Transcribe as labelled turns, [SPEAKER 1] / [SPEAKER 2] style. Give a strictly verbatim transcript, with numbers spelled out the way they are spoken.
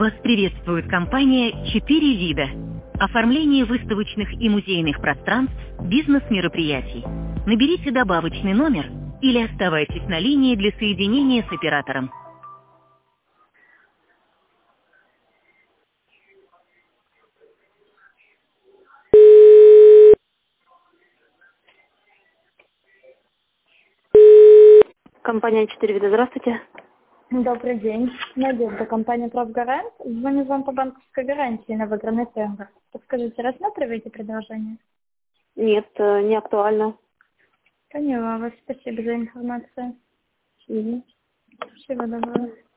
[SPEAKER 1] Вас приветствует компания «Четыре вида». Оформление выставочных и музейных пространств, бизнес-мероприятий. Наберите добавочный номер или оставайтесь на линии для соединения с оператором. Компания «Четыре вида». Здравствуйте.
[SPEAKER 2] Добрый день. Надежда, компания «Правгарант». Звоню вам по банковской гарантии на выигранный тендер. Подскажите, рассматриваете предложение?
[SPEAKER 1] Нет, э, не актуально.
[SPEAKER 2] Поняла вас. Спасибо за информацию.
[SPEAKER 1] Мгм.
[SPEAKER 2] Всего доброго.